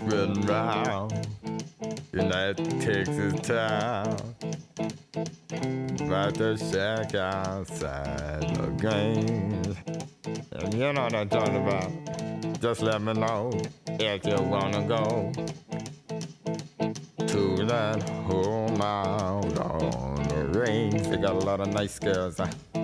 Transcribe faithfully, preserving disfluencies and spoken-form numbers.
riding round in that Texas town, about to shack outside the games. And you know what I'm talking about. Just let me know if you wanna go to that home out on the range. They got a lot of nice girls. Huh?